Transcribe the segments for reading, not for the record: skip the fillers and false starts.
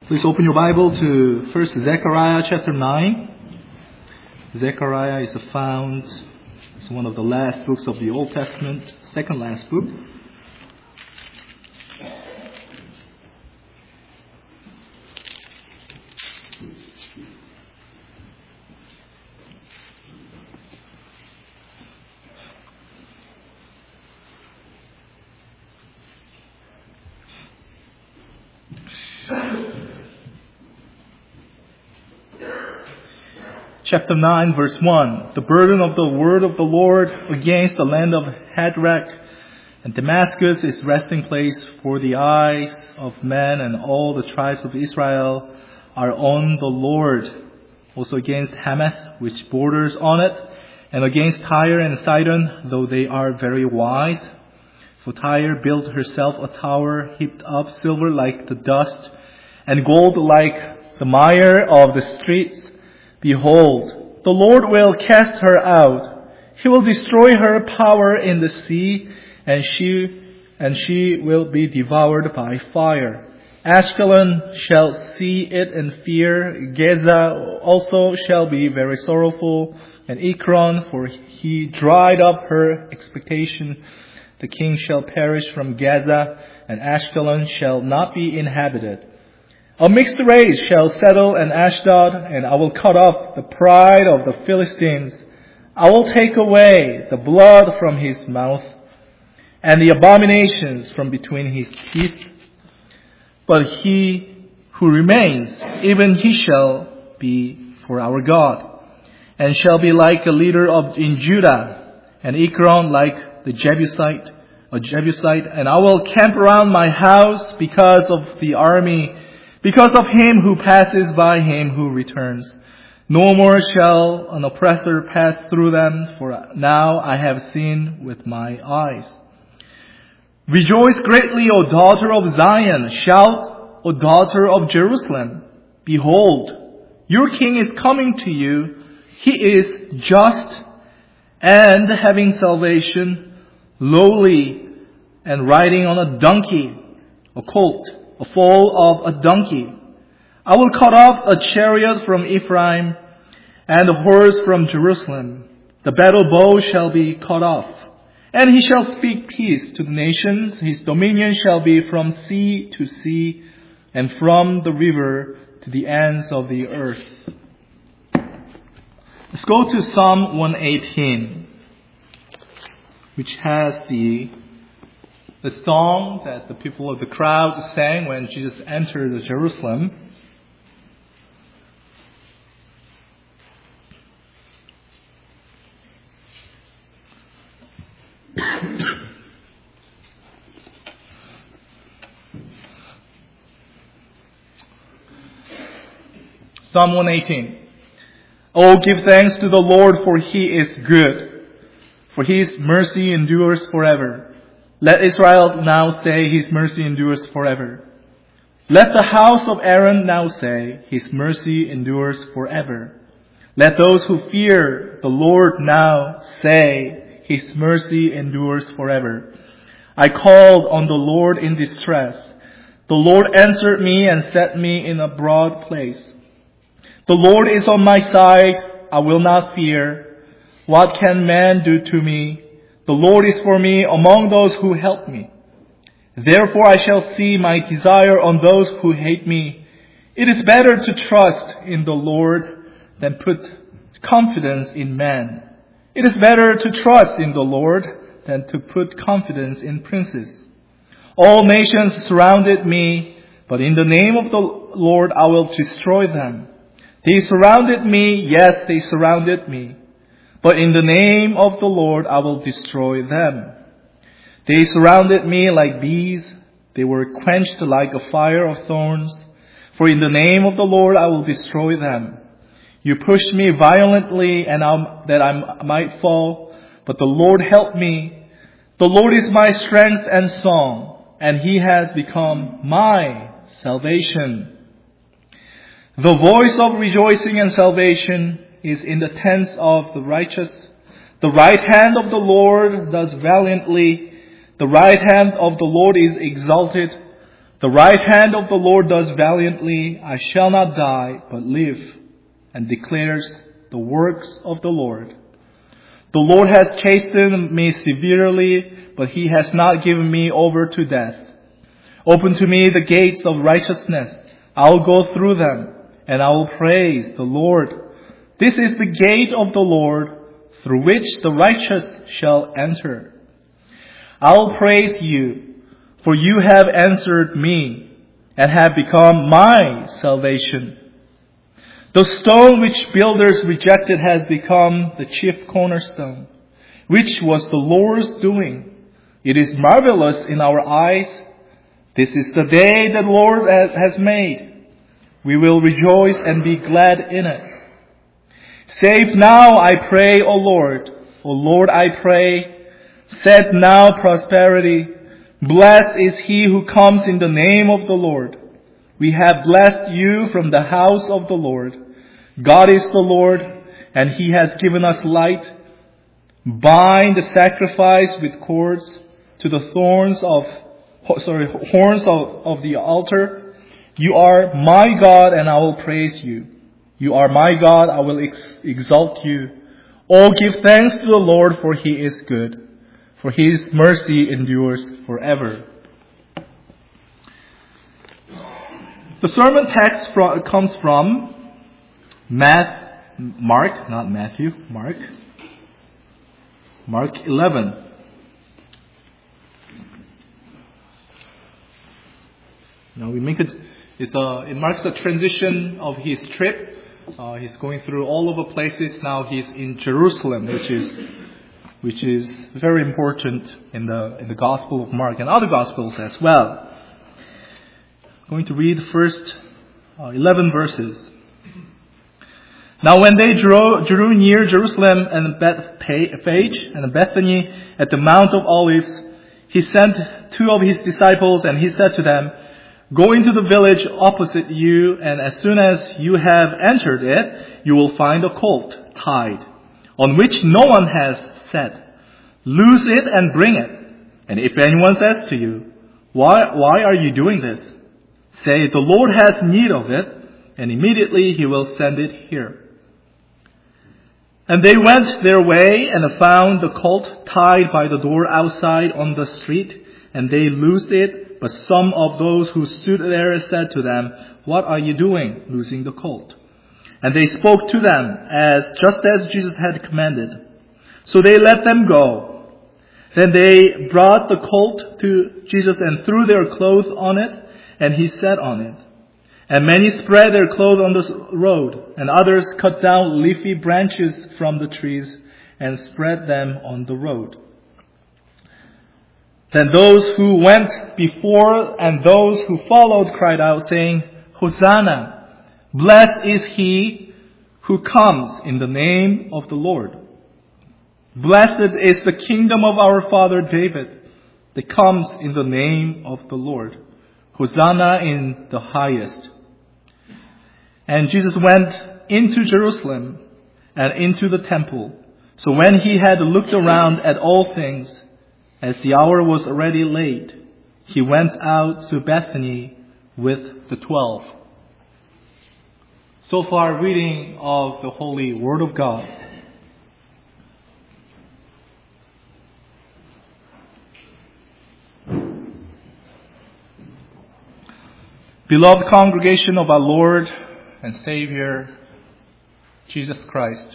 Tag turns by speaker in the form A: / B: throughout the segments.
A: Please open your Bible to 1 Zechariah chapter 9. Zechariah is it's one of the last books of the Old Testament, second last book. Chapter 9, verse 1. The burden of the word of the Lord against the land of Hadrach and Damascus is resting place for the eyes of men, and all the tribes of Israel are on the Lord. Also against Hamath, which borders on it, and against Tyre and Sidon, though they are very wise. For Tyre built herself a tower, heaped up silver like the dust, and gold like the mire of the streets. Behold, the Lord will cast her out. He will destroy her power in the sea, and she will be devoured by fire. Ashkelon shall see it and fear. Gaza also shall be very sorrowful, and Ekron, for he dried up her expectation. The king shall perish from Gaza, and Ashkelon shall not be inhabited. A mixed race shall settle in Ashdod, and I will cut off the pride of the Philistines. I will take away the blood from his mouth, and the abominations from between his teeth. But he who remains, even he shall be for our God, and shall be like a leader in Judah, and Ekron like a Jebusite, and I will camp around my house because of the army, because of him who passes by, him who returns. No more shall an oppressor pass through them, for now I have seen with my eyes. Rejoice greatly, O daughter of Zion. Shout, O daughter of Jerusalem. Behold, your king is coming to you. He is just and having salvation, lowly and riding on a donkey, a colt, a foal of a donkey. I will cut off a chariot from Ephraim and a horse from Jerusalem. The battle bow shall be cut off, and he shall speak peace to the nations. His dominion shall be from sea to sea, and from the river to the ends of the earth. Let's go to Psalm 118, which has the song that the people of the crowd sang when Jesus entered Jerusalem. Psalm 118. Oh, give thanks to the Lord, for he is good, for his mercy endures forever. Let Israel now say, his mercy endures forever. Let the house of Aaron now say, his mercy endures forever. Let those who fear the Lord now say, his mercy endures forever. I called on the Lord in distress. The Lord answered me and set me in a broad place. The Lord is on my side. I will not fear. What can man do to me? The Lord is for me among those who help me. Therefore I shall see my desire on those who hate me. It is better to trust in the Lord than put confidence in man. It is better to trust in the Lord than to put confidence in princes. All nations surrounded me, but in the name of the Lord I will destroy them. They surrounded me, yes, they surrounded me. But in the name of the Lord, I will destroy them. They surrounded me like bees. They were quenched like a fire of thorns. For in the name of the Lord, I will destroy them. You pushed me violently that I might fall. But the Lord helped me. The Lord is my strength and song, and he has become my salvation. The voice of rejoicing and salvation is in the tents of the righteous. The right hand of the Lord does valiantly. The right hand of the Lord is exalted. The right hand of the Lord does valiantly. I shall not die, but live, and declares the works of the Lord. The Lord has chastened me severely, but he has not given me over to death. Open to me the gates of righteousness. I will go through them, and I will praise the Lord. This is the gate of the Lord, through which the righteous shall enter. I will praise you, for you have answered me, and have become my salvation. The stone which builders rejected has become the chief cornerstone, which was the Lord's doing. It is marvelous in our eyes. This is the day that the Lord has made. We will rejoice and be glad in it. Save now, I pray, O Lord. O Lord, I pray. Set now prosperity. Blessed is he who comes in the name of the Lord. We have blessed you from the house of the Lord. God is the Lord, and he has given us light. Bind the sacrifice with cords to the horns of the altar. You are my God, and I will praise you. You are my God, I will exalt you. Oh, give thanks to the Lord, for he is good, for his mercy endures forever. The sermon text comes from Mark 11. Now it marks the transition of his trip. He's going through all over places. Now he's in Jerusalem, which is very important in the Gospel of Mark and other Gospels as well. I'm going to read the first 11 verses. Now when they drew near Jerusalem and Bethphage and Bethany at the Mount of Olives, he sent 2 of his disciples, and he said to them, "Go into the village opposite you, and as soon as you have entered it, you will find a colt tied, on which no one has sat. Loose it and bring it. And if anyone says to you, 'Why are you doing this?' say, 'The Lord has need of it,' and immediately he will send it here." And they went their way and found the colt tied by the door outside on the street, and they loosed it. But some of those who stood there said to them, "What are you doing, loosing the colt?" And they spoke to them just as Jesus had commanded. So they let them go. Then they brought the colt to Jesus and threw their clothes on it, and he sat on it. And many spread their clothes on the road, and others cut down leafy branches from the trees and spread them on the road. Then those who went before and those who followed cried out, saying, "Hosanna! Blessed is he who comes in the name of the Lord. Blessed is the kingdom of our father David that comes in the name of the Lord. Hosanna in the highest." And Jesus went into Jerusalem and into the temple. So when he had looked around at all things, as the hour was already late, he went out to Bethany with the 12. So far, reading of the Holy Word of God. Beloved congregation of our Lord and Savior, Jesus Christ.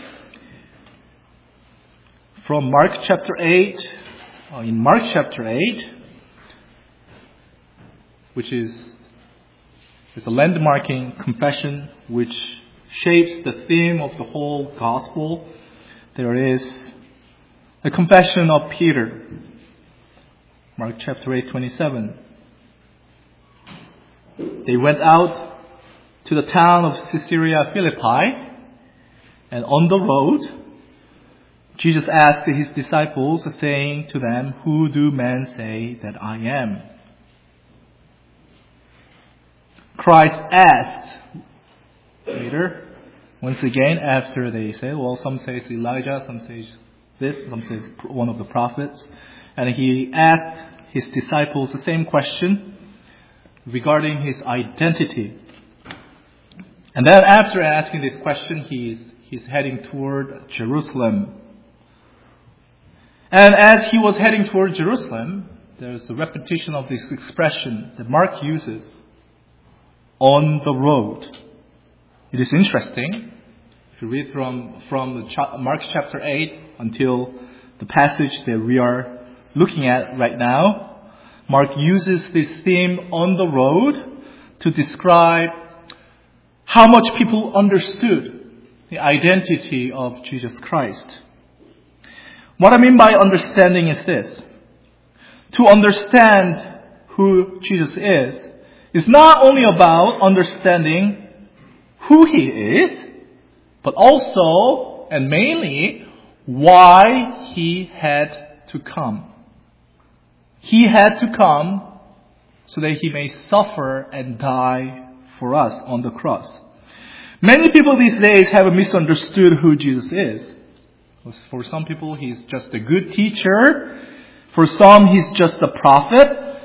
A: From Mark chapter 8, in Mark chapter 8, which is a landmarking confession which shapes the theme of the whole gospel, there is a confession of Peter. Mark chapter 8:27. They went out to the town of Caesarea Philippi, and on the road, Jesus asked his disciples, saying to them, "Who do men say that I am?" Christ asked later, once again, after they said, well, some say it's Elijah, some say this, some say it's one of the prophets. And he asked his disciples the same question. regarding his identity. And then after asking this question, he's heading toward Jerusalem. And as he was heading toward Jerusalem, there's a repetition of this expression that Mark uses, on the road. It is interesting. If you read from Mark chapter 8 until the passage that we are looking at right now, Mark uses this theme on the road to describe how much people understood the identity of Jesus Christ. What I mean by understanding is this. To understand who Jesus is not only about understanding who he is, but also and mainly why he had to come. He had to come so that he may suffer and die for us on the cross. Many people these days have misunderstood who Jesus is. For some people, he's just a good teacher. For some, he's just a prophet.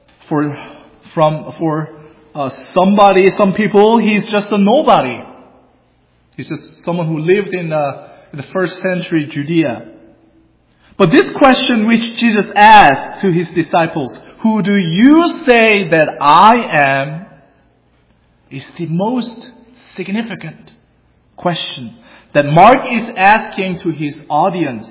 A: Some people, he's just a nobody. He's just someone who lived in the first century Judea. But this question which Jesus asked to his disciples, who do you say that I am, is the most significant question that Mark is asking to his audience.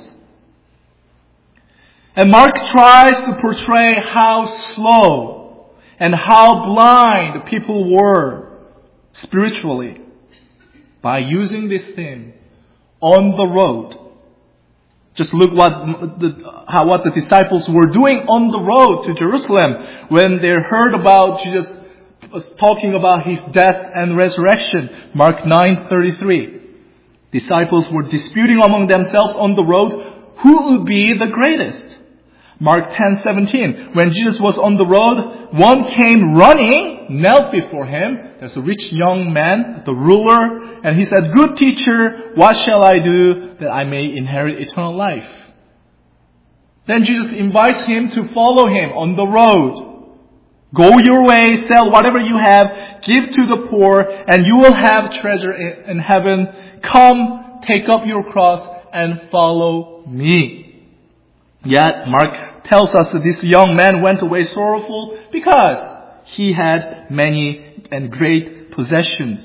A: And Mark tries to portray how slow and how blind the people were spiritually by using this theme, on the road. Just look what the disciples were doing on the road to Jerusalem when they heard about Jesus talking about his death and resurrection. Mark 9:33. Disciples were disputing among themselves on the road who would be the greatest. Mark 10:17. When Jesus was on the road, one came running, knelt before him. There's a rich young man, the ruler, and he said, "Good teacher, what shall I do that I may inherit eternal life?" Then Jesus invites him to follow him on the road. Go your way, sell whatever you have, give to the poor, and you will have treasure in heaven. Come, take up your cross, and follow me. Yet, Mark tells us that this young man went away sorrowful because he had many and great possessions.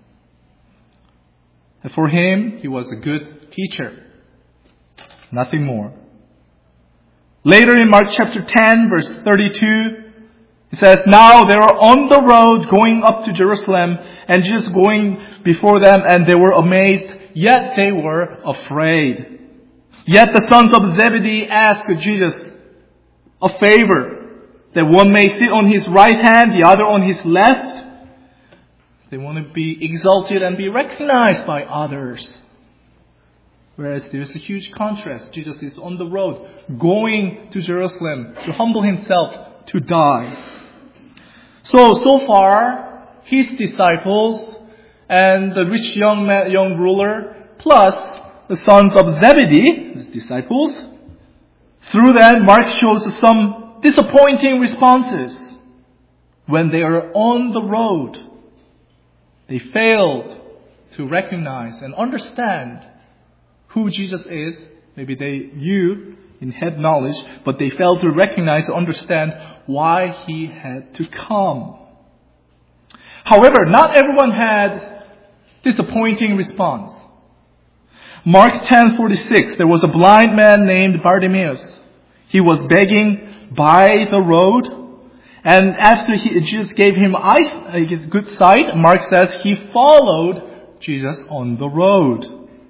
A: And for him, he was a good teacher. Nothing more. Later in Mark chapter 10, verse 32, it says, "Now they were on the road going up to Jerusalem, and Jesus going before them, and they were amazed, yet they were afraid. Yet the sons of Zebedee asked Jesus a favor, that one may sit on his right hand, the other on his left." They want to be exalted and be recognized by others. Whereas there's a huge contrast. Jesus is on the road, going to Jerusalem to humble himself, to die. So far, his disciples and the rich young ruler, plus the sons of Zebedee, his disciples, through that, Mark shows some disappointing responses when they are on the road. They failed to recognize and understand who Jesus is. Maybe they knew in head knowledge, but they failed to recognize and understand why he had to come. However, not everyone had disappointing response. Mark 10:46, there was a blind man named Bartimaeus. He was begging by the road, and after Jesus gave him good sight, Mark says he followed Jesus on the road.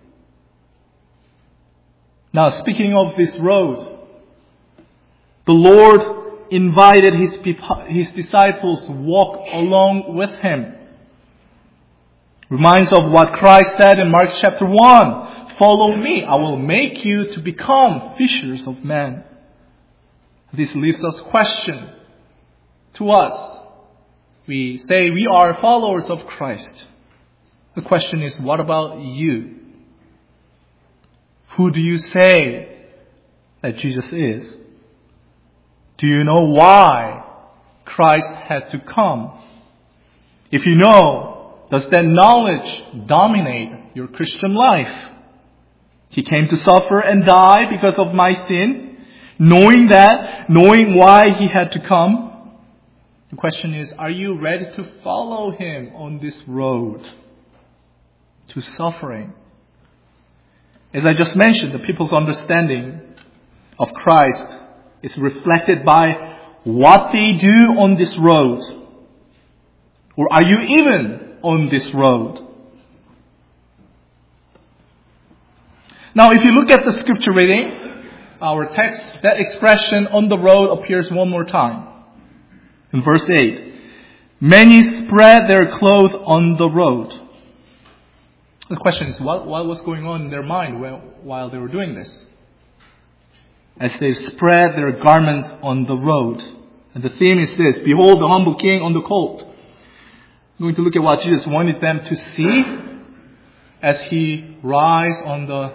A: Now, speaking of this road, the Lord invited his disciples to walk along with him. Reminds of what Christ said in Mark chapter 1. "Follow me, I will make you to become fishers of men." This leaves us question to us. We say we are followers of Christ. The question is, what about you? Who do you say that Jesus is? Do you know why Christ had to come? If you know, does that knowledge dominate your Christian life? He came to suffer and die because of my sin. Knowing that, knowing why He had to come, the question is, are you ready to follow Him on this road to suffering? As I just mentioned, the people's understanding of Christ is reflected by what they do on this road. Or are you even on this road? Now, if you look at the scripture reading, our text, that expression on the road appears one more time. In verse 8, many spread their clothes on the road. The question is, what was going on in their mind while they were doing this? As they spread their garments on the road. And the theme is this: behold the humble king on the colt. I'm going to look at what Jesus wanted them to see as He rides on the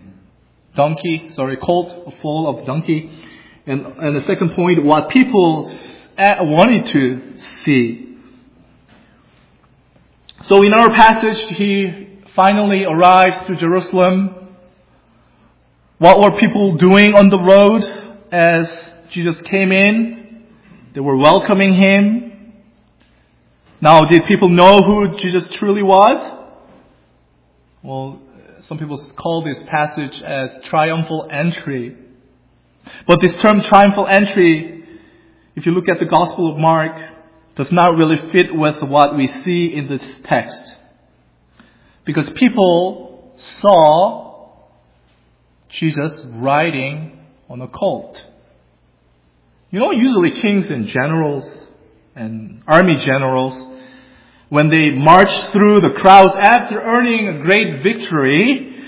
A: colt, a foal of donkey. And the second point, what people wanted to see. So in our passage, He finally arrives to Jerusalem. What were people doing on the road as Jesus came in? They were welcoming Him. Now, did people know who Jesus truly was? Well, some people call this passage as triumphal entry. But this term triumphal entry, if you look at the Gospel of Mark, does not really fit with what we see in this text. Because people saw Jesus riding on a colt. Usually kings and generals and army generals, when they march through the crowds after earning a great victory,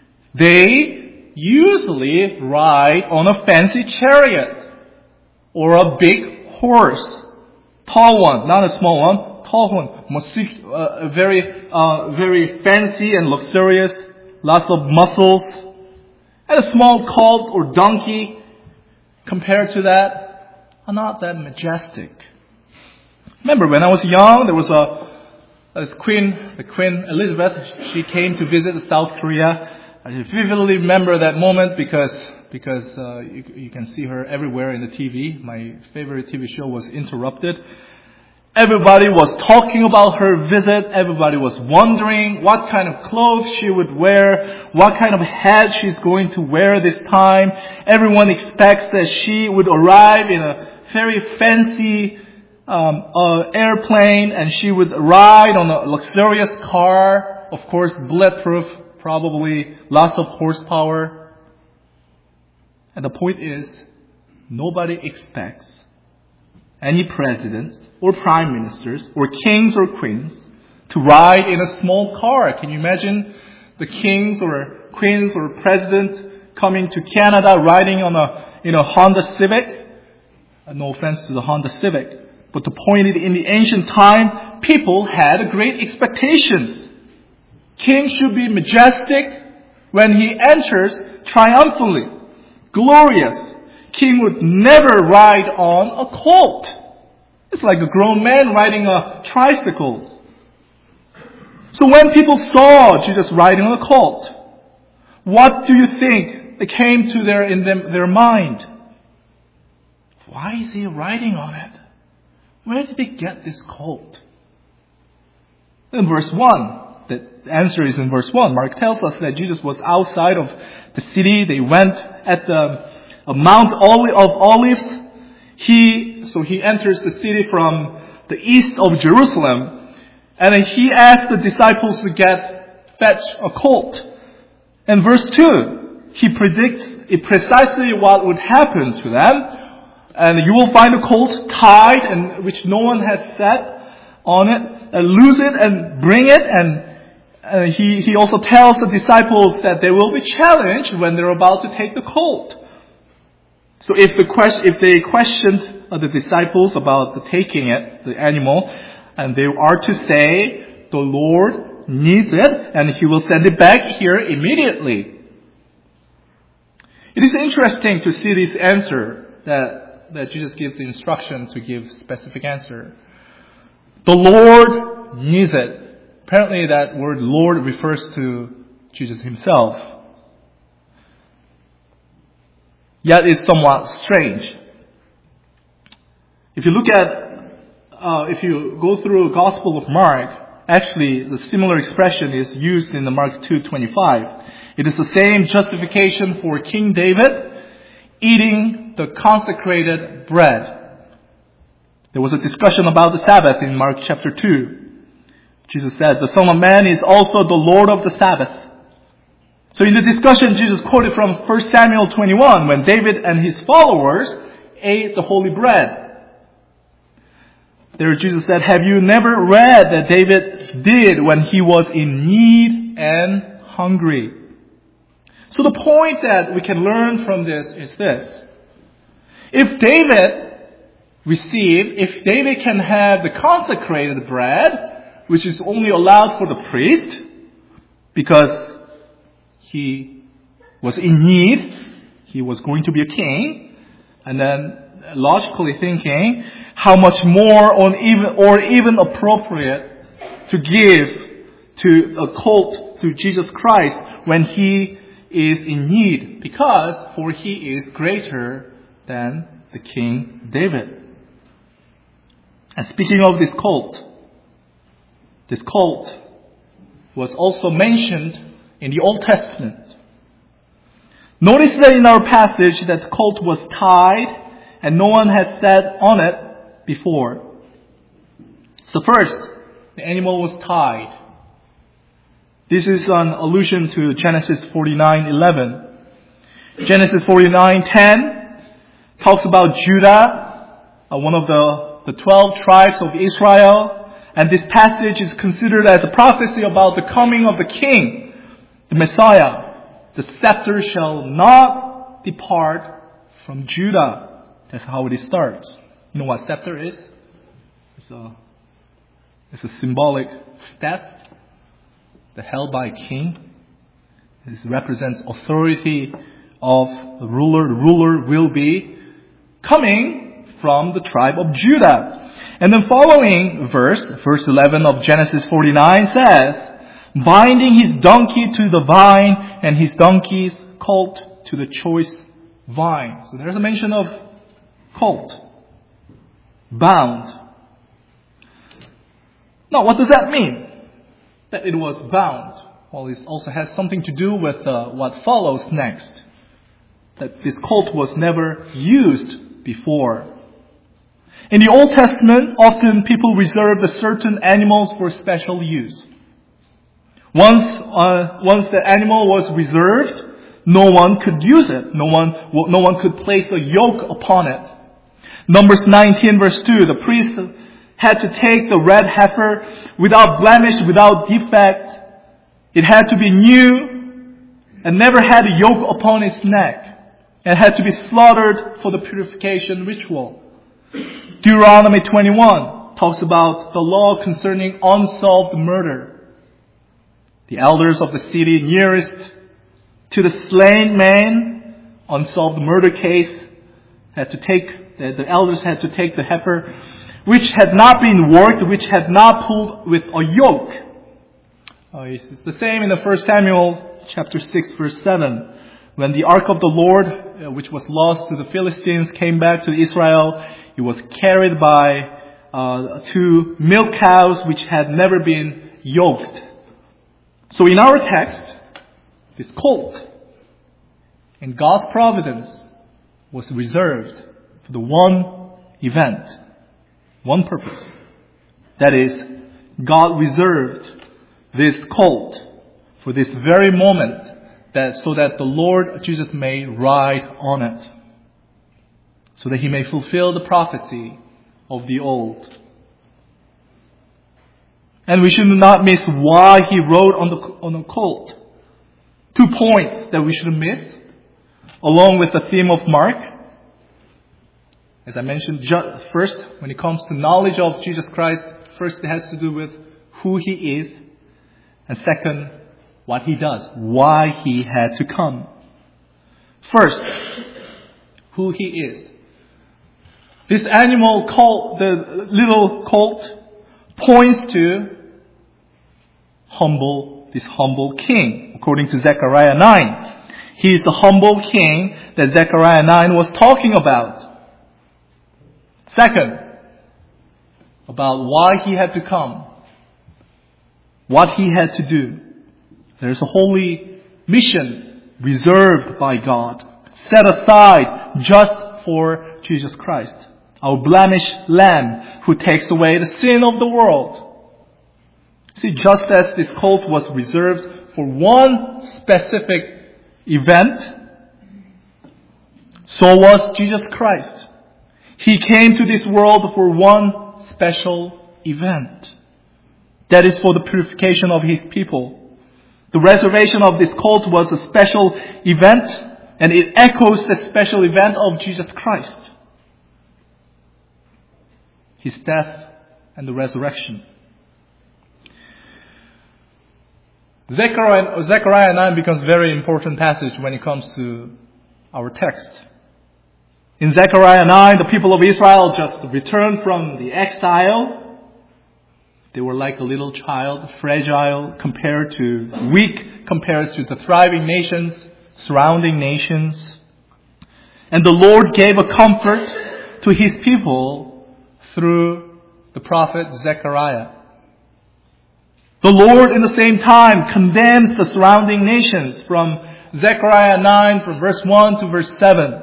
A: they usually ride on a fancy chariot or a big horse. Tall one, not a small one, tall one. Very fancy and luxurious, lots of muscles. And a small colt or donkey, compared to that, are not that majestic. Remember, when I was young, there was the Queen Elizabeth. She came to visit South Korea. I vividly remember that moment because you can see her everywhere in the TV. My favorite TV show was Interrupted. Everybody was talking about her visit. Everybody was wondering what kind of clothes she would wear, what kind of hat she's going to wear this time. Everyone expects that she would arrive in a very fancy airplane, and she would ride on a luxurious car, of course bulletproof, probably lots of horsepower. And the point is, nobody expects any presidents or prime ministers or kings or queens to ride in a small car. Can you imagine the kings or queens or president coming to Canada riding on a Honda Civic? No offense to the Honda Civic, but the point is, in the ancient time, people had great expectations. King should be majestic when he enters triumphantly, glorious. King would never ride on a colt. It's like a grown man riding a tricycle. So when people saw Jesus riding on a colt, what do you think it came to their mind? Why is he riding on it? Where did he get this colt? In verse 1, the answer is in verse 1. Mark tells us that Jesus was outside of the city. They went at the Mount of Olives. He enters the city from the east of Jerusalem, and then he asked the disciples to fetch a colt. In verse 2, he predicts precisely what would happen to them. And you will find a colt tied, and which no one has sat on it, and loose it and bring it. And he also tells the disciples that they will be challenged when they're about to take the colt. So if they questioned the disciples about taking it, the animal, and they are to say, the Lord needs it, and He will send it back here immediately. It is interesting to see this answer that that Jesus gives the instruction to give specific answer. The Lord needs it. Apparently that word Lord refers to Jesus himself. Yet it's somewhat strange. If you go through the Gospel of Mark, actually the similar expression is used in the Mark 2:25. It is the same justification for King David eating the consecrated bread. There was a discussion about the Sabbath in Mark chapter 2. Jesus said, the Son of Man is also the Lord of the Sabbath. So in the discussion, Jesus quoted from 1 Samuel 21, when David and his followers ate the holy bread. There Jesus said, have you never read that David did when he was in need and hungry? So the point that we can learn from this is this. If David can have the consecrated bread, which is only allowed for the priest, because he was in need, he was going to be a king, and then logically thinking, how much more or even appropriate to give to a cult to Jesus Christ when he is in need, for he is greater than the King David. And speaking of this cult was also mentioned in the Old Testament. Notice that in our passage that the colt was tied and no one has sat on it before. So first, the animal was tied. This is an allusion to Genesis 49:11. Genesis 49:10 talks about Judah, one of the 12 tribes of Israel. And this passage is considered as a prophecy about the coming of the king, the Messiah. The scepter shall not depart from Judah. That's how it starts. You know what scepter is? It's a symbolic staff that held by a king. This represents authority of the ruler. The ruler will be coming from the tribe of Judah. And then following verse 11 of Genesis 49 says, binding his donkey to the vine and his donkey's colt to the choice vine. So there's a mention of colt. Bound. Now what does that mean? That it was bound. Well, it also has something to do with what follows next. That this colt was never used before. In the Old Testament, often people reserved certain animals for special use. Once the animal was reserved, no one could use it. No one could place a yoke upon it. Numbers 19 verse 2, the priest had to take the red heifer without blemish, without defect. It had to be new and never had a yoke upon its neck, and had to be slaughtered for the purification ritual. Deuteronomy 21 talks about the law concerning unsolved murder. The elders of the city nearest to the slain man, unsolved murder case, the elders had to take the heifer, which had not been worked, which had not pulled with a yoke. It's the same in the 1 Samuel chapter 6 verse 7. When the ark of the Lord, which was lost to the Philistines, came back to Israel, it was carried by 2 milk cows which had never been yoked. So in our text, this colt, in God's providence, was reserved for the one event, one purpose. That is, God reserved this colt for this very moment, so that the Lord Jesus may ride on it, so that he may fulfill the prophecy of the old. And we should not miss why he rode on the colt. 2 points that we shouldn't miss, along with the theme of Mark. As I mentioned, first, when it comes to knowledge of Jesus Christ, first it has to do with who he is, and second, what he does, why he had to come. First, who he is. This animal cult, the little colt, points to this humble king, according to Zechariah 9. He is the humble king that Zechariah 9 was talking about. Second, about why he had to come, what he had to do. There's a holy mission reserved by God, set aside just for Jesus Christ, our blemished Lamb who takes away the sin of the world. See, just as this colt was reserved for one specific event, so was Jesus Christ. He came to this world for one special event. That is for the purification of His people. The reservation of this colt was a special event, and it echoes the special event of Jesus Christ. His death and the resurrection. Zechariah 9 becomes a very important passage when it comes to our text. In Zechariah 9, the people of Israel just returned from the exile. They were like a little child, fragile weak compared to the thriving nations, surrounding nations. And the Lord gave a comfort to His people through the prophet Zechariah. The Lord, in the same time, condemns the surrounding nations from Zechariah 9, from verse 1 to verse 7.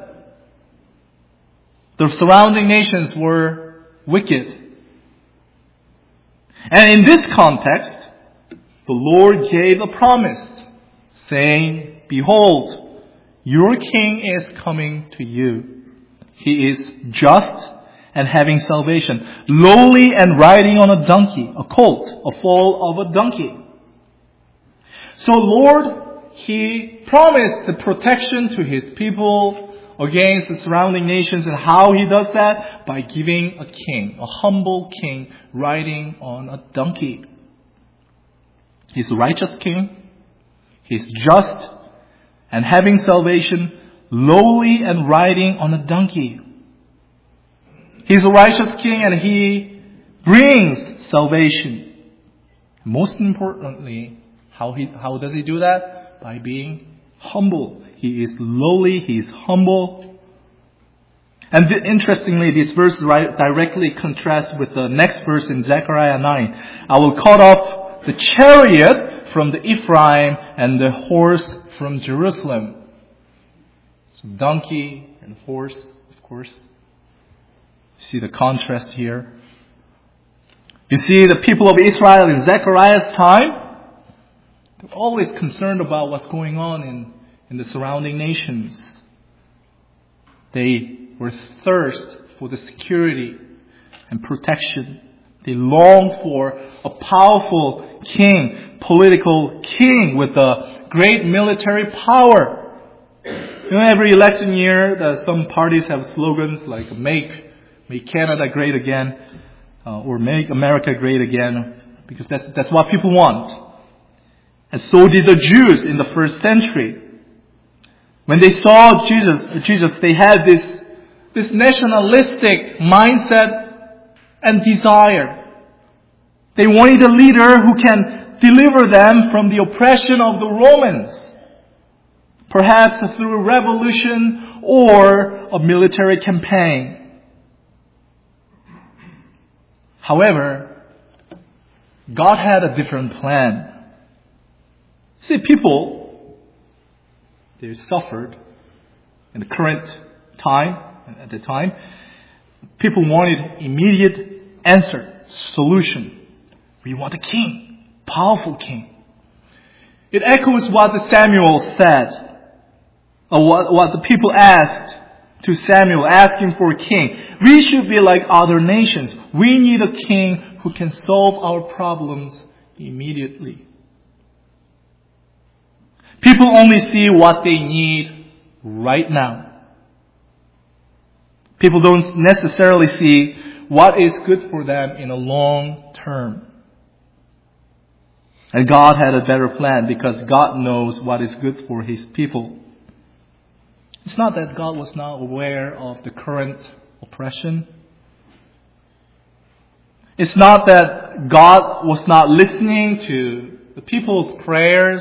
A: The surrounding nations were wicked. And in this context, the Lord gave a promise, saying, "Behold, your king is coming to you. He is just and having salvation, lowly and riding on a donkey, a colt, a foal of a donkey." So Lord, He promised the protection to His people against the surrounding nations. And how He does that? By giving a king, a humble king, riding on a donkey. He's a righteous king. He's just and having salvation, lowly and riding on a donkey. He's a righteous king and He brings salvation. Most importantly, how does He do that? By being humble. He is lowly, He is humble. And interestingly, this verse directly contrasts with the next verse in Zechariah 9. "I will cut off the chariot from the Ephraim and the horse from Jerusalem." So donkey and horse, of course. See the contrast here. You see, the people of Israel in Zechariah's time, they're always concerned about what's going on in the surrounding nations. They were thirst for the security and protection. They longed for a powerful king, political king with a great military power. Every election year, some parties have slogans like Make Canada great again, or Make America great again, because that's what people want. And so did the Jews in the first century. When they saw Jesus, they had this nationalistic mindset and desire. They wanted a leader who can deliver them from the oppression of the Romans, perhaps through a revolution or a military campaign. However, God had a different plan. See, people, they suffered in the current time, at the time. People wanted immediate answer, solution. We want a king, powerful king. It echoes what Samuel said, or what the people asked to Samuel, asking for a king. We should be like other nations. We need a king who can solve our problems immediately. People only see what they need right now. People don't necessarily see what is good for them in a long term. And God had a better plan because God knows what is good for His people. It's not that God was not aware of the current oppression. It's not that God was not listening to the people's prayers.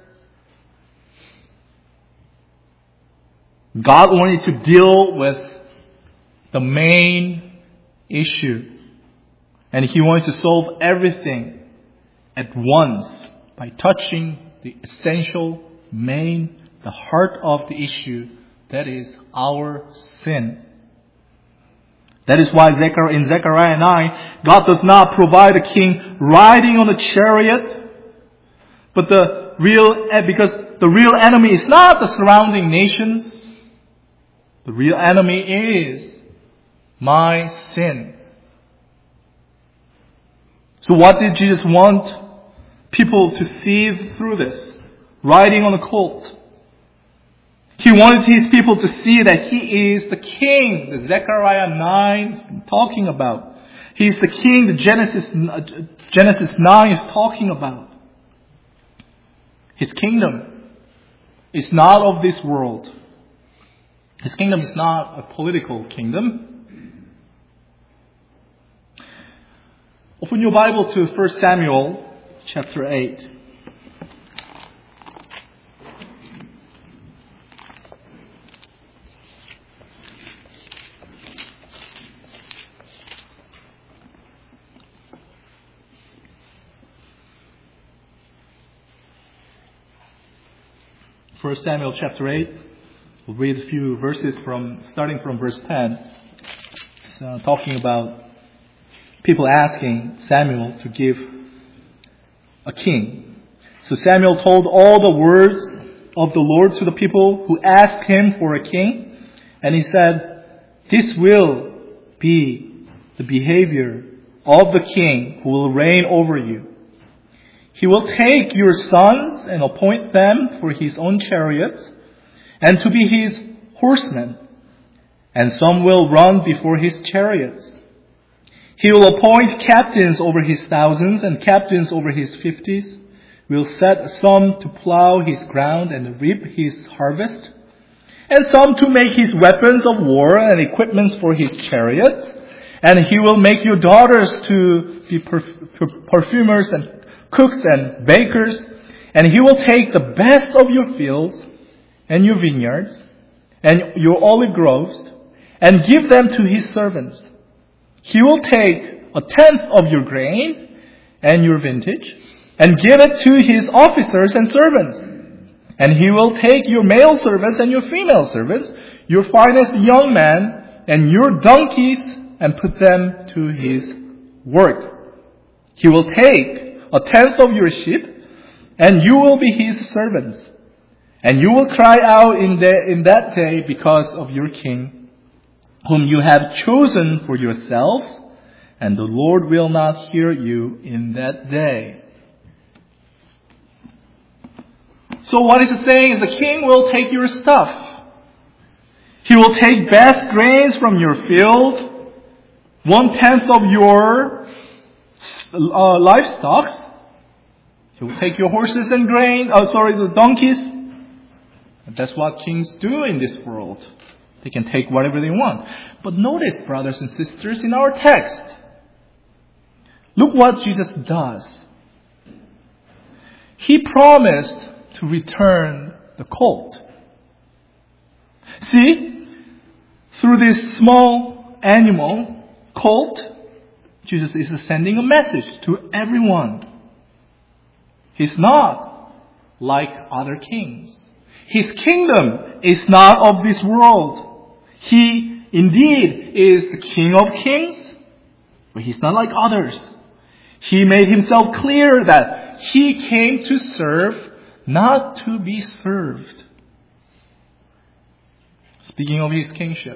A: God wanted to deal with the main issue. And He wanted to solve everything at once by touching the essential, the heart of the issue, that is our sin. That is why in Zechariah 9, God does not provide a king riding on a chariot, but because the real enemy is not the surrounding nations. The real enemy is my sin. So what did Jesus want people to see through this? Riding on a colt. He wanted His people to see that He is the King, the Zechariah 9 is talking about. He is the King the Genesis 9 is talking about. His kingdom is not of this world. His kingdom is not a political kingdom. Open your Bible to 1 Samuel chapter 8. First Samuel chapter 8. We'll read a few verses starting from verse 10. It's talking about people asking Samuel to give a king. So Samuel told all the words of the Lord to the people who asked him for a king. And he said, "This will be the behavior of the king who will reign over you. He will take your sons and appoint them for his own chariots and to be his horsemen, and some will run before his chariots. He will appoint captains over his thousands and captains over his 50s, will set some to plow his ground and reap his harvest, and some to make his weapons of war and equipments for his chariots. And he will make your daughters to be perfumers and cooks and bakers, and he will take the best of your fields and your vineyards and your olive groves and give them to his servants. He will take 1/10 of your grain and your vintage and give it to his officers and servants. And he will take your male servants and your female servants, your finest young men and your donkeys, and put them to his work. He will take 1/10 of your sheep, and you will be his servants. And you will cry out in that day because of your king, whom you have chosen for yourselves, and the Lord will not hear you in that day." So what is it saying is the king will take your stuff. He will take best grains from your field, 1/10 of your livestock. He will take your horses and the donkeys. And that's what kings do in this world. They can take whatever they want. But notice, brothers and sisters, in our text, look what Jesus does. He promised to return the colt. See, through this small animal, colt, Jesus is sending a message to everyone. He's not like other kings. His kingdom is not of this world. He indeed is the King of kings, but he's not like others. He made himself clear that he came to serve, not to be served. Speaking of his kingship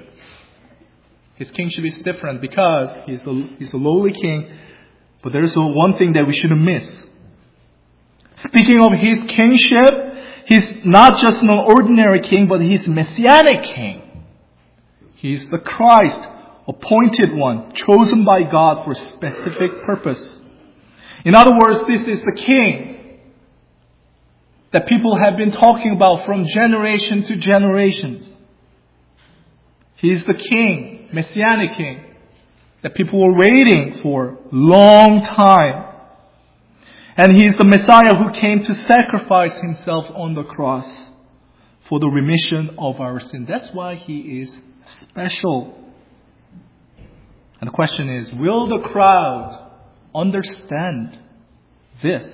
A: is different because he's a lowly king, but there's one thing that we shouldn't miss. Speaking of his kingship, he's not just an ordinary king, but he's a messianic king. He's the Christ, appointed one, chosen by God for a specific purpose. In other words, this is the king that people have been talking about from generation to generations. He's the king king, Messianic king, that people were waiting for a long time. And He is the Messiah who came to sacrifice Himself on the cross for the remission of our sin. That's why He is special. And the question is, will the crowd understand this?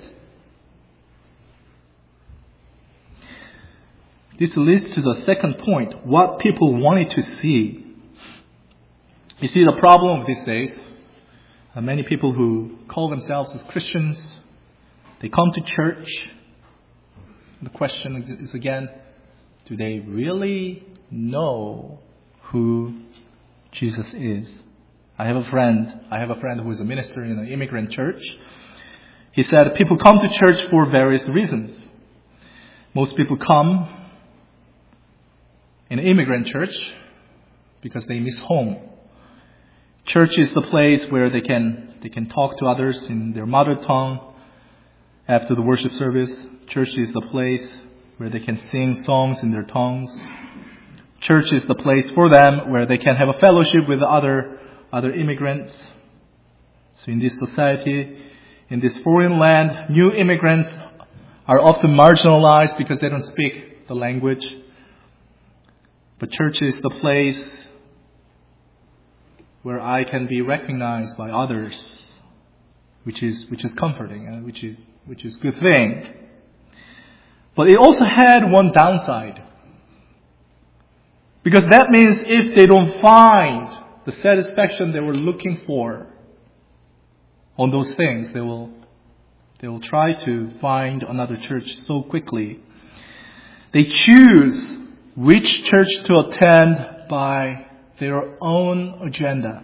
A: This leads to the second point, what people wanted to see. You see, the problem of these days, many people who call themselves as Christians, they come to church. The question is again, do they really know who Jesus is? I have a friend who is a minister in an immigrant church. He said people come to church for various reasons. Most people come in an immigrant church because they miss home. Church is the place where they can talk to others in their mother tongue after the worship service. Church is the place where they can sing songs in their tongues. Church is the place for them where they can have a fellowship with other immigrants. So in this society, in this foreign land, new immigrants are often marginalized because they don't speak the language. But church is the place where I can be recognized by others, which is comforting and which is good thing. But it also had one downside. Because that means if they don't find the satisfaction they were looking for on those things, they will try to find another church so quickly. They choose which church to attend by their own agenda.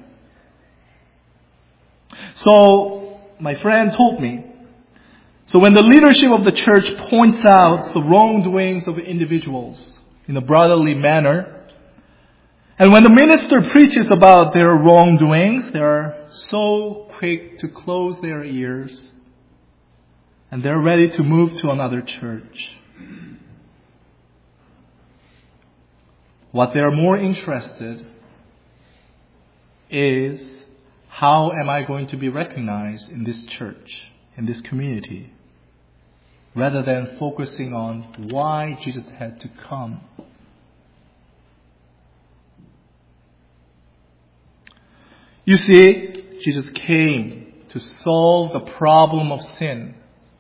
A: So, my friend told me, so when the leadership of the church points out the wrongdoings of individuals in a brotherly manner, and when the minister preaches about their wrongdoings, they are so quick to close their ears, and they're ready to move to another church. What they're more interested is, how am I going to be recognized in this church, in this community, rather than focusing on why Jesus had to come. You see, Jesus came to solve the problem of sin.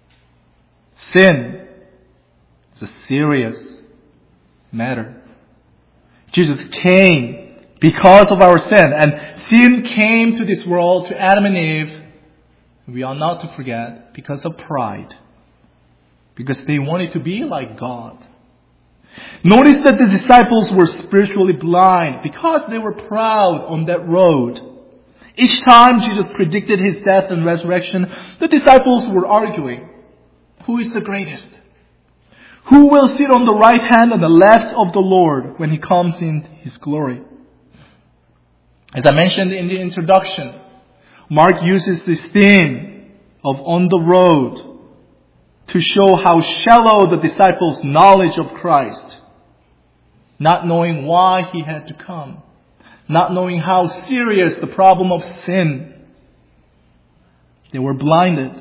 A: Sin is a serious matter. Jesus came because of our sin, and sin came to this world, to Adam and Eve, we are not to forget, because of pride. Because they wanted to be like God. Notice that the disciples were spiritually blind because they were proud on that road. Each time Jesus predicted His death and resurrection, the disciples were arguing, who is the greatest? Who will sit on the right hand and the left of the Lord when He comes in His glory? As I mentioned in the introduction, Mark uses this theme of on the road to show how shallow the disciples' knowledge of Christ, not knowing why He had to come, not knowing how serious the problem of sin. They were blinded.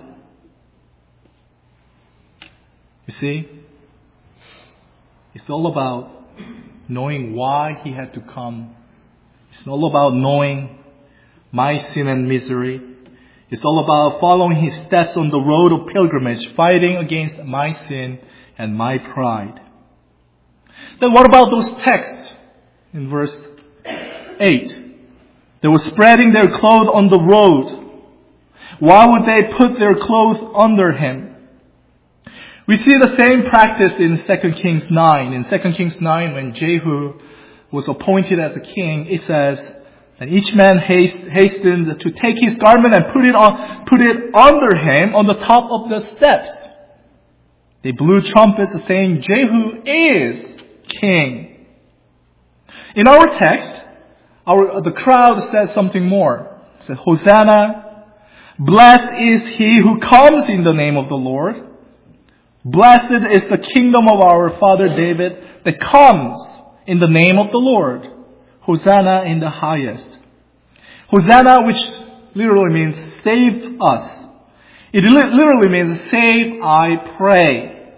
A: You see, it's all about knowing why He had to come. It's all about knowing my sin and misery. It's all about following His steps on the road of pilgrimage, fighting against my sin and my pride. Then what about those texts in verse 8? They were spreading their clothes on the road. Why would they put their clothes under Him? We see the same practice in 2 Kings 9. In 2 Kings 9, when Jehu was appointed as a king, it says, and each man hastened to take his garment and put it under him on the top of the steps. They blew trumpets saying, Jehu is king. In our text, the crowd says something more. It says, Hosanna, blessed is he who comes in the name of the Lord. Blessed is the kingdom of our father David that comes in the name of the Lord. Hosanna in the highest. Hosanna, which literally means save us. It literally means save, I pray.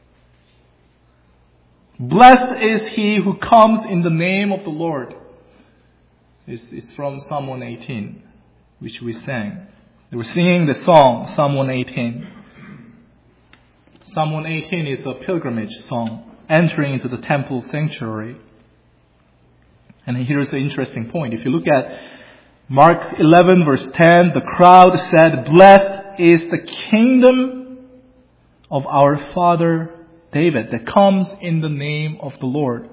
A: Blessed is he who comes in the name of the Lord. It's from Psalm 118, which we sang. They were singing the song, Psalm 118. Psalm 118 is a pilgrimage song, entering into the temple sanctuary. And here's the interesting point. If you look at Mark 11 verse 10, the crowd said, "Blessed is the kingdom of our father David that comes in the name of the Lord."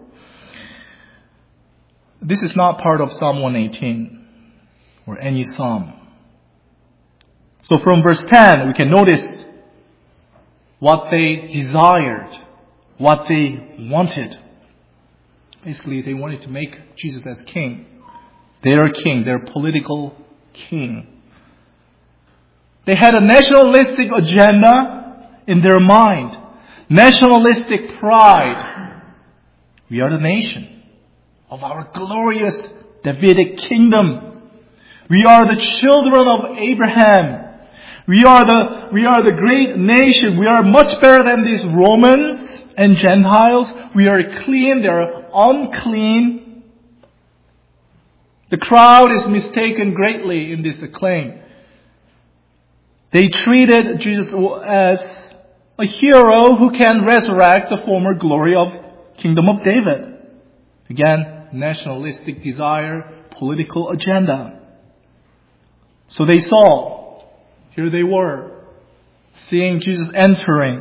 A: This is not part of Psalm 118 or any psalm. So from verse 10, we can notice what they desired, what they wanted. Basically, they wanted to make Jesus as king, their political king. They had a nationalistic agenda in their mind, nationalistic pride. We are the nation of our glorious Davidic kingdom. We are the children of Abraham. We are the great nation. We are much better than these Romans and Gentiles. We are clean. They are unclean. The crowd is mistaken greatly in this acclaim. They treated Jesus as a hero who can resurrect the former glory of Kingdom of David. Again, nationalistic desire, political agenda. So they saw, here they were, seeing Jesus entering,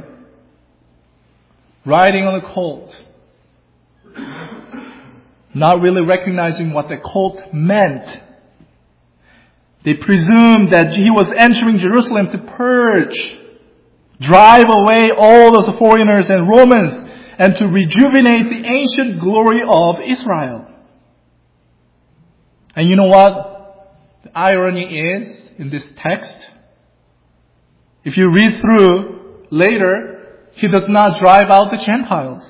A: riding on a colt, not really recognizing what the colt meant. They presumed that he was entering Jerusalem to purge, drive away all those foreigners and Romans, and to rejuvenate the ancient glory of Israel. And you know what the irony is in this text? If you read through later, he does not drive out the Gentiles.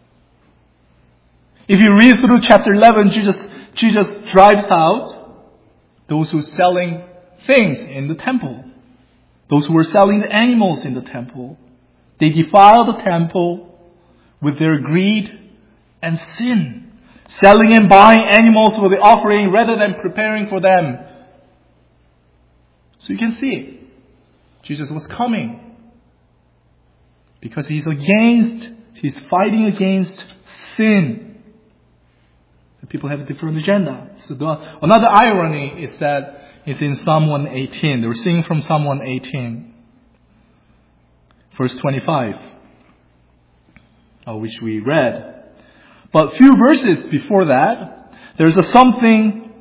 A: If you read through chapter 11, Jesus drives out those who are selling things in the temple. Those who were selling the animals in the temple. They defile the temple with their greed and sin. Selling and buying animals for the offering rather than preparing for them. So you can see, Jesus was coming because he's fighting against sin. The people have a different agenda. So another irony is that it's in Psalm 118. They were singing from Psalm 118, verse 25, which we read. But few verses before that, there's something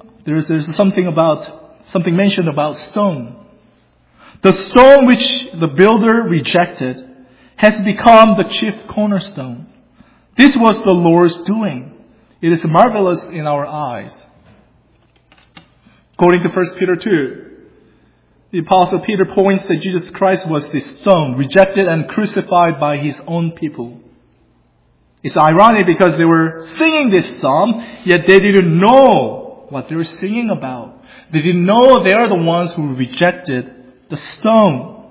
A: mentioned about stone. The stone which the builder rejected has become the chief cornerstone. This was the Lord's doing. It is marvelous in our eyes. According to 1 Peter 2, the Apostle Peter points that Jesus Christ was the stone, rejected and crucified by his own people. It's ironic because they were singing this psalm, yet they didn't know what they were singing about. They didn't know they are the ones who rejected the stone.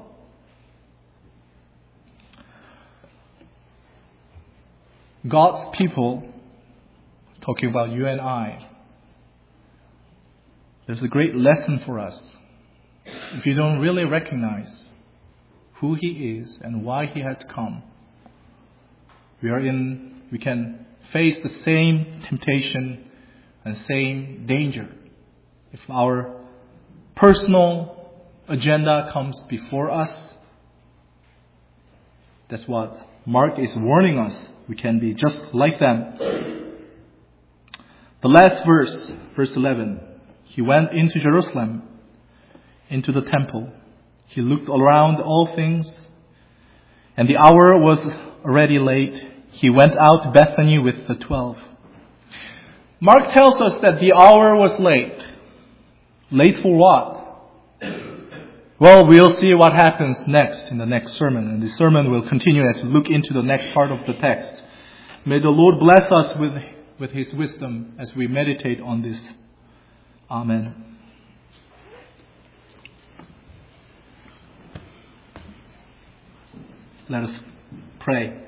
A: God's people, talking about you and I, there's a great lesson for us. If you don't really recognize who he is and why he had to come, we can face the same temptation and same danger. If our personal agenda comes before us, that's what Mark is warning us. We can be just like them. The last verse, verse 11. He went into Jerusalem, into the temple. He looked around all things, and the hour was already late. He went out to Bethany with the 12. Mark tells us that the hour was late. Late for what? Well, we'll see what happens next in the next sermon. And the sermon will continue as we look into the next part of the text. May the Lord bless us with with His wisdom as we meditate on this. Amen. Let us pray.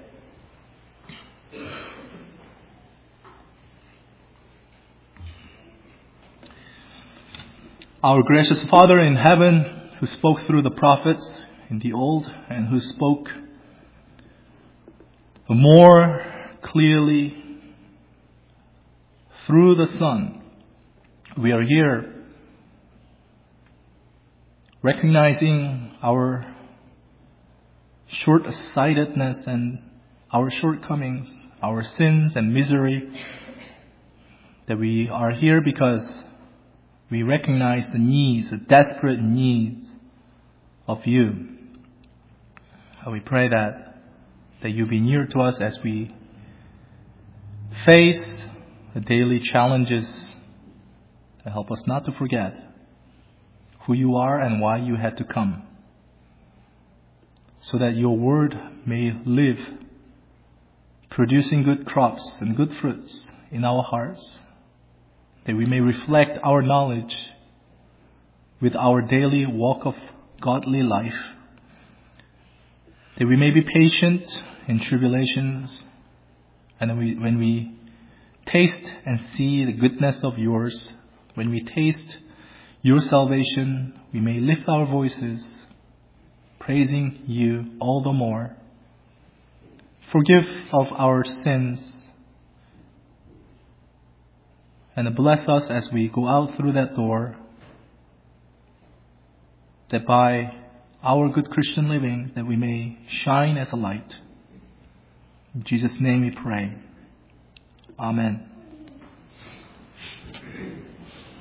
A: Our gracious Father in heaven, who spoke through the prophets in the Old and who spoke more clearly through the Son, we are here recognizing our short-sightedness and our shortcomings, our sins and misery, that we are here because we recognize the needs, the desperate needs of you. And we pray that you be near to us as we face the daily challenges, to help us not to forget who you are and why you had to come, so that your word may live, producing good crops and good fruits in our hearts, that we may reflect our knowledge with our daily walk of godly life, that we may be patient in tribulations, and when we taste and see the goodness of yours, when we taste your salvation, we may lift our voices, praising you all the more. Forgive of our sins, and bless us as we go out through that door, that by our good Christian living, that we may shine as a light. In Jesus' name we pray. Amen.